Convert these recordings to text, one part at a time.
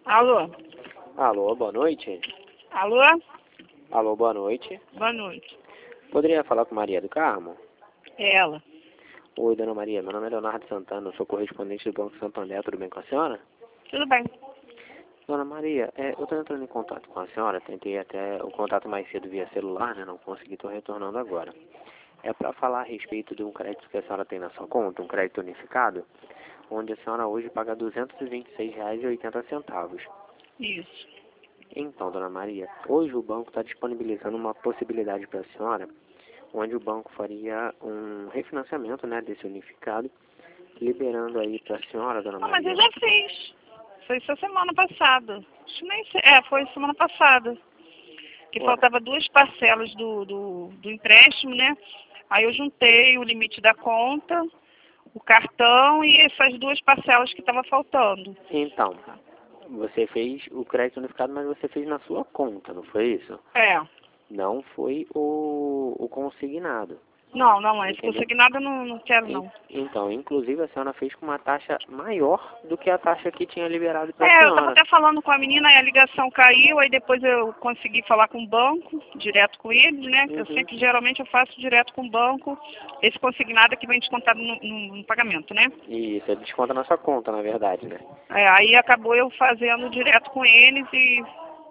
Alô? Alô, boa noite. Alô? Alô, boa noite. Boa noite. Poderia falar com Maria do Carmo? É ela. Oi, dona Maria. Meu nome é Leonardo Santana, eu sou correspondente do Banco Santander. Tudo bem com a senhora? Tudo bem. Dona Maria, eu estou entrando em contato com a senhora. Tentei até o contato mais cedo via celular, né? Não consegui, estou retornando agora. É para falar a respeito de um crédito que a senhora tem na sua conta, um crédito unificado, onde a senhora hoje paga R$ 226,80. Isso. Então, dona Maria, hoje o banco está disponibilizando uma possibilidade para a senhora, onde o banco faria um refinanciamento, né, desse unificado, liberando aí para a senhora, dona Mas Maria. eu já fiz. Foi só semana passada. Acho que nem sei. Foi semana passada. Que Ué. faltava duas parcelas do empréstimo, né? Aí eu juntei o limite da conta, o cartão e essas duas parcelas que estavam faltando. Então, você fez o crédito unificado, mas você fez na sua conta, não foi isso? É. Não foi o consignado. Não, esse Entendeu? consignado eu não quero, não. Então, inclusive a senhora fez com uma taxa maior do que a taxa que tinha liberado para a Eu estava senhora. até falando com a menina, aí a ligação caiu, aí depois eu consegui falar com o banco, direto com eles, né? Eu sempre, geralmente, eu faço direto com o banco, esse consignado é que vem descontado no pagamento, né? Isso, ele desconta na sua conta, na verdade, né? Aí acabou eu fazendo direto com eles e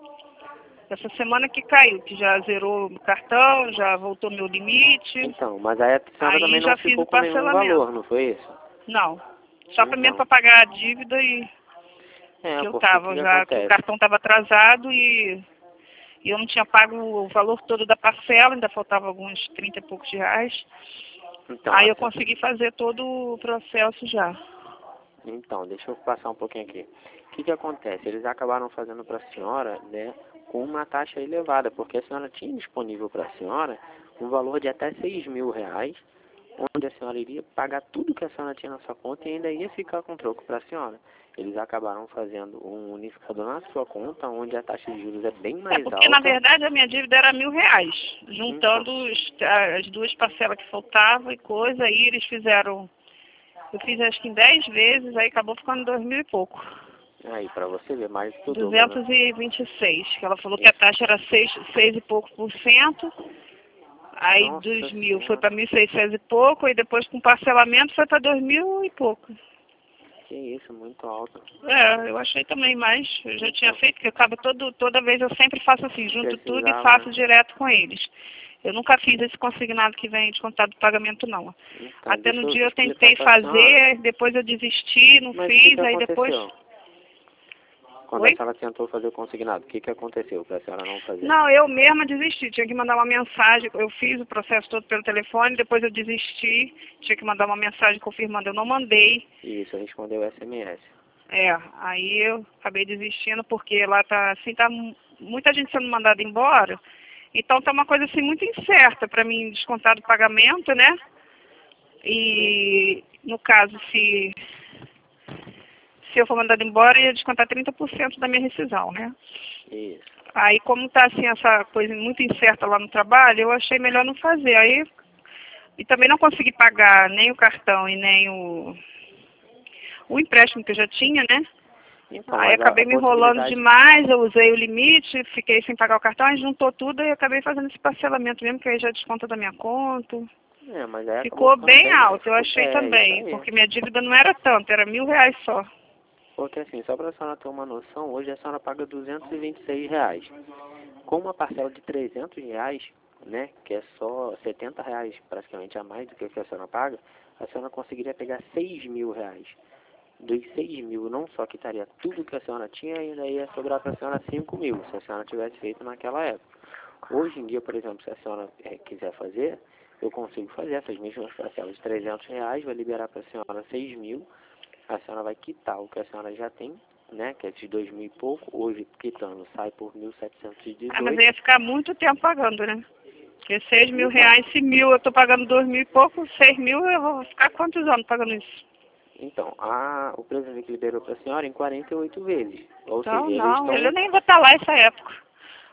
essa semana que caiu, que já zerou o cartão, já voltou meu limite, Então, mas aí a senhora aí também já não fiz ficou o com nenhum parcelamento. valor, não foi isso? Não, só mesmo Então, para pagar a dívida e que eu porque o tava que já, que o acontece? cartão estava atrasado e eu não tinha pago o valor todo da parcela, ainda faltava alguns 30 e poucos reais. Então, Aí eu consegui fazer todo o processo já. Então, deixa eu passar um pouquinho aqui. O que acontece? Eles acabaram fazendo para a senhora, né, com uma taxa elevada, porque a senhora tinha disponível para a senhora um valor de até R$ 6.000, onde a senhora iria pagar tudo que a senhora tinha na sua conta e ainda ia ficar com troco para a senhora. Eles acabaram fazendo um unificador na sua conta, onde a taxa de juros é bem mais Porque alta. na verdade a minha dívida era R$ 1.000, juntando as duas parcelas que faltavam e coisa, aí eles fizeram, eu fiz acho que em 10 vezes, aí acabou ficando 2.000 e pouco. Aí, para você ver, mais do que o dobro, né? 226, que ela falou que a taxa era 6 e pouco por cento. Aí Nossa 2.000 foi Senhora. para 1.600 e pouco, e depois com parcelamento foi para 2.000 e pouco. Que isso, muito alto. Eu achei também mais, eu já tinha feito, porque toda vez eu sempre faço assim, junto tudo e Precisava, faço né? direto com eles. Eu nunca fiz esse consignado que vem descontado do pagamento, não. Então, Até deixa no eu dia eu explicar tentei para a senhora. fazer, depois eu desisti, não Mas o fiz, que aí depois... aconteceu? Quando a Oi? senhora tentou fazer o consignado, o que aconteceu para a senhora não fazer? Não, eu mesma desisti, tinha que mandar uma mensagem, eu fiz o processo todo pelo telefone, depois eu desisti, tinha que mandar uma mensagem confirmando, eu não mandei. Isso, respondeu o SMS. Aí eu acabei desistindo porque lá tá assim, muita gente sendo mandada embora, então tá uma coisa assim muito incerta para mim descontar do pagamento, né? E no caso, se eu for mandada embora, ia descontar 30% da minha rescisão, né? Isso. Aí como tá assim essa coisa muito incerta lá no trabalho, eu achei melhor não fazer. Aí e também não consegui pagar nem o cartão e nem o empréstimo que eu já tinha, né? Então, Aí mas acabei a me enrolando possibilidade... demais, eu usei o limite, fiquei sem pagar o cartão, aí juntou tudo e acabei fazendo esse parcelamento mesmo, que aí já desconta da minha conta. mas aí acabou Ficou ficando bem mais... alto, eu achei Isso também, aí. porque minha dívida não era tanto, era R$ 1.000 só. Porque assim, só para a senhora ter uma noção, hoje a senhora paga R$ 226. Com uma parcela de R$ 300, né, que é só R$ 70 praticamente a mais do que a senhora paga, a senhora conseguiria pegar R$ 6.000. Dos 6.000, não só quitaria tudo que a senhora tinha, ainda ia sobrar para a senhora 5.000, se a senhora tivesse feito naquela época. Hoje em dia, por exemplo, se a senhora quiser fazer, eu consigo fazer essas mesmas parcelas de R$ 300, vai liberar para a senhora 6.000, a senhora vai quitar o que a senhora já tem, né, que é de 2.000 e pouco, hoje quitando sai por 1.718. Mas ia ficar muito tempo pagando, né? Porque R$ 6.000, se 1.000 eu tô pagando 2.000 e pouco, 6.000 eu vou ficar quantos anos pagando isso? Então, o presidente liberou para a senhora em 48 vezes. Ou seja, Então, eles não, eu estão... nem vou estar lá essa época.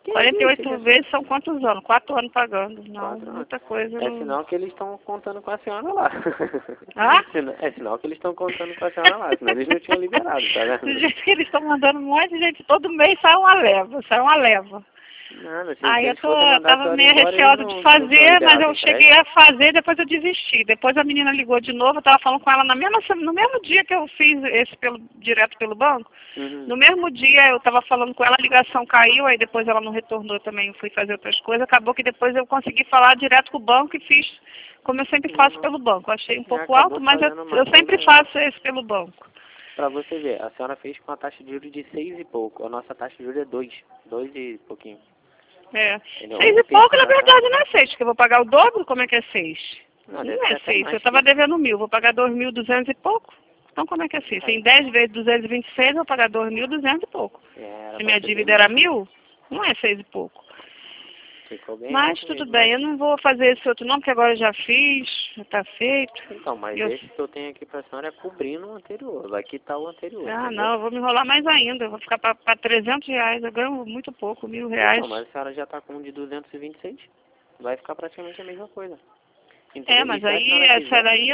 Que 48 isso? vezes são quantos anos? 4 anos pagando. Não, 4 anos. muita coisa. É Não... sinal que eles estão contando com a senhora lá. Ah? É sinal que eles estão contando com a senhora lá, senão eles não tinham liberado, tá Do vendo? jeito que eles estão mandando um monte de gente, todo mês sai uma leva, sai uma leva. Nada, se Aí eu eles fossem mandar a tava senhora meio embora, eles receosa não de tinham fazer, mas liberado o eu cheguei empréstimo. a fazer, depois eu desisti. Depois a menina ligou de novo, eu tava falando com ela no mesmo dia que eu fiz esse direto pelo banco. Uhum. No mesmo dia eu tava falando com ela, a ligação caiu, aí depois ela não retornou também, eu fui fazer outras coisas. Acabou que depois eu consegui falar direto com o banco e fiz como eu sempre faço pelo banco. Achei um pouco acabou alto, mas fazendo uma eu sempre coisa- faço esse pelo banco. Pra você ver, a senhora fez com a taxa de juros de 6 e pouco. A nossa taxa de juros é 2 e pouquinho. É. Entendeu? 6 Um e terço pouco, na da taxa. verdade, não é 6, porque eu vou pagar o dobro, como é que é 6? Não, deve Não ser é até 6, mais eu estava que devendo 1.000, vou pagar 2.200 e pouco. Então como é que é 6? Em 10 vezes 226, eu vou pagar 2.200 e pouco. Era Se pra minha ser dívida bem era mais. 1.000, não é 6 e pouco. Ficou bem Mas alto tudo mesmo, bem, mas... eu não vou fazer esse outro não, porque agora eu já fiz, já está feito. Então, mas Eu... esse que eu tenho aqui pra senhora é cobrindo o anterior. Vai quitar o anterior, Ah, entendeu? não, eu vou me enrolar mais ainda, eu vou ficar para R$300, eu ganho muito pouco, R$1.000. Então, mas a senhora já tá com um de 226. Vai ficar praticamente a mesma coisa. É, Entendeu? E mas se a aí, senhora essa quiser... daí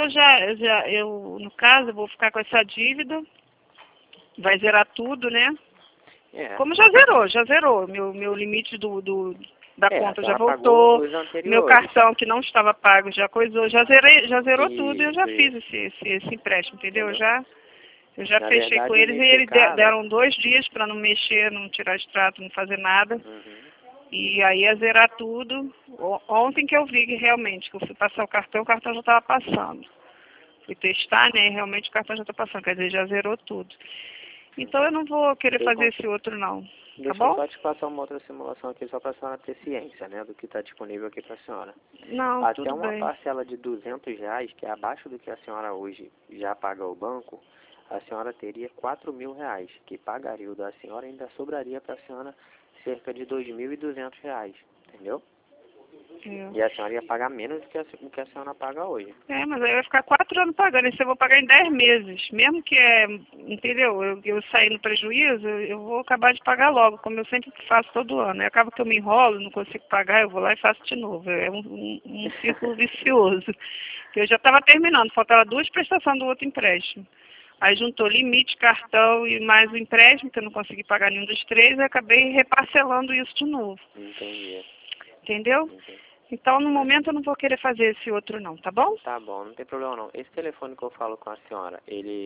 no caso, eu vou ficar com essa dívida, vai zerar tudo, né? É, Como já zerou. Meu limite da a conta já senhora pagou voltou, os meu anteriores. cartão que não estava pago já coisou, já zerou tudo e eu já fiz Isso. esse empréstimo, entendeu? Entendeu? Eu já Na fechei com verdade, eles e nesse eles caso... deram 2 dias para não mexer, não tirar extrato, não fazer nada. Uhum. E aí ia zerar tudo. Ontem que eu vi que realmente, que eu fui passar o cartão já estava passando. Fui testar, né? E realmente o cartão já está passando, quer dizer, já zerou tudo. Então eu não vou querer fazer esse outro não, tá Deixa eu bom? só te passar uma outra simulação aqui, só para a senhora ter ciência, né, do que está disponível aqui para a senhora. Não, Até tudo uma bem. parcela de R$200, que é abaixo do que a senhora hoje já paga ao banco, a senhora teria R$4.000, que pagaria o da senhora e ainda sobraria para a senhora cerca de R$2.200, entendeu? E a senhora ia pagar menos do que a senhora paga hoje. É, mas aí vai ficar 4 anos pagando, isso eu vou pagar em 10 meses. Mesmo que entendeu? Eu sair no prejuízo, eu vou acabar de pagar logo, como eu sempre faço todo ano. Aí acaba que eu me enrolo, não consigo pagar, eu vou lá e faço de novo. É um círculo vicioso. Eu já estava terminando, faltava 2 prestações do outro empréstimo. Aí juntou limite, cartão e mais o empréstimo, que eu não consegui pagar nenhum dos 3, e acabei reparcelando isso de novo. Entendi. Entendeu? Então, no momento, eu não vou querer fazer esse outro não, tá bom? Tá bom, não tem problema não. Esse telefone que eu falo com a senhora,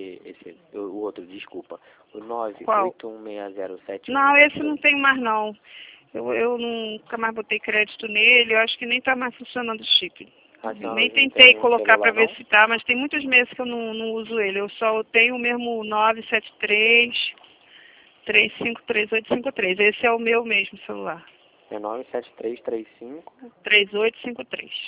o outro, desculpa, o Qual? 9816071. Não, esse não tem mais não. Eu nunca mais botei crédito nele, eu acho que nem tá mais funcionando o chip. A senhora Nem não tem tentei nenhum colocar para celular, ver não? se tá, mas tem muitos meses que eu não uso ele. Eu só tenho o mesmo 973-353853. Esse é o meu mesmo celular. É 97335 3853.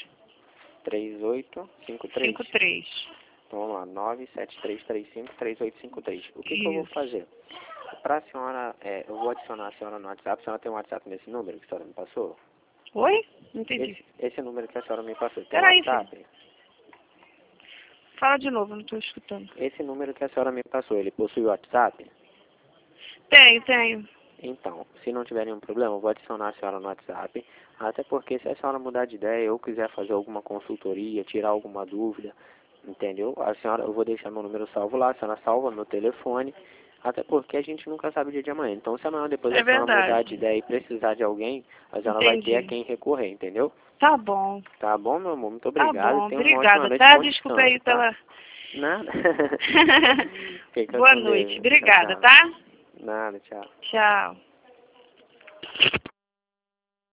3853. 53. Então vamos lá, 973353853. O que eu vou Isso. fazer? Pra senhora, eu vou adicionar a senhora no WhatsApp. A senhora tem um WhatsApp nesse número que a senhora me passou? Oi? Não entendi. Esse número que a senhora me passou, tem Peraí, WhatsApp? filho. Fala de novo, não estou escutando. Esse número que a senhora me passou, ele possui WhatsApp? Tenho. Então, se não tiver nenhum problema, eu vou adicionar a senhora no WhatsApp, até porque se a senhora mudar de ideia ou quiser fazer alguma consultoria, tirar alguma dúvida, entendeu? Eu vou deixar meu número salvo lá, a senhora salva meu telefone, até porque a gente nunca sabe o dia de amanhã. Então, se amanhã depois a senhora mudar de ideia e precisar de alguém, a senhora vai ter a quem recorrer, entendeu? Tá bom. Tá bom, meu amor? Muito Tá obrigado. bom, Tenha uma ótima obrigada, noite tá? com Desculpa aí descanso, tá? pela... Nada. Fica Boa com noite, Deus. obrigada, Tchau. tá? Nada, tchau. Tchau.